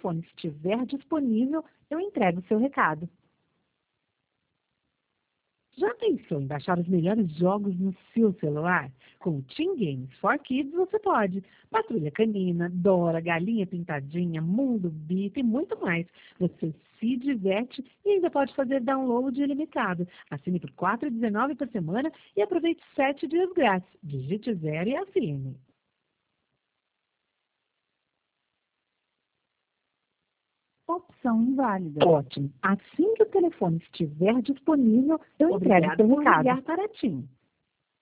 telefone estiver disponível, eu entrego o seu recado. Já pensou em baixar os melhores jogos no seu celular? Com o Team Games for Kids você pode. Patrulha Canina, Dora, Galinha Pintadinha, Mundo Bita e muito mais. Você se diverte e ainda pode fazer download ilimitado. Assine por R$ 4,19 por semana e aproveite 7 dias grátis. Digite 0 e assine. Opção inválida. Ótimo. Assim que o telefone estiver disponível, eu entrego o seu recado. Obrigado por ligar para a TIM.